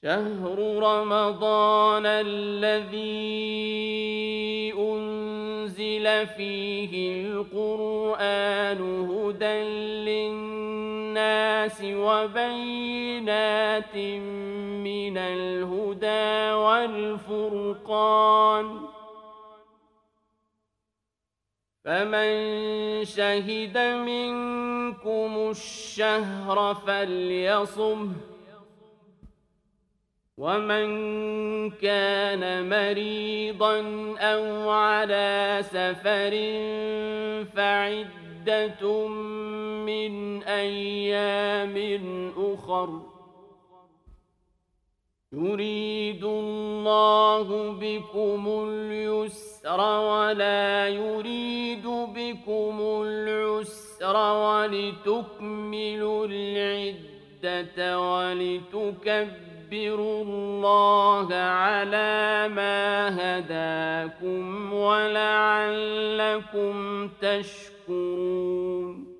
شهر رمضان الذي أنزل فيه القرآن هدى للناس وبينات من الهدى والفرقان فمن شهد منكم الشهر فليصمه ومن كان مريضا أو على سفر فعدة من أيام أخر يريد الله بكم اليسر ولا يريد بكم العسر ولتكملوا العدة ولتكبروا الله على ما هداكم ولعلكم تشكرون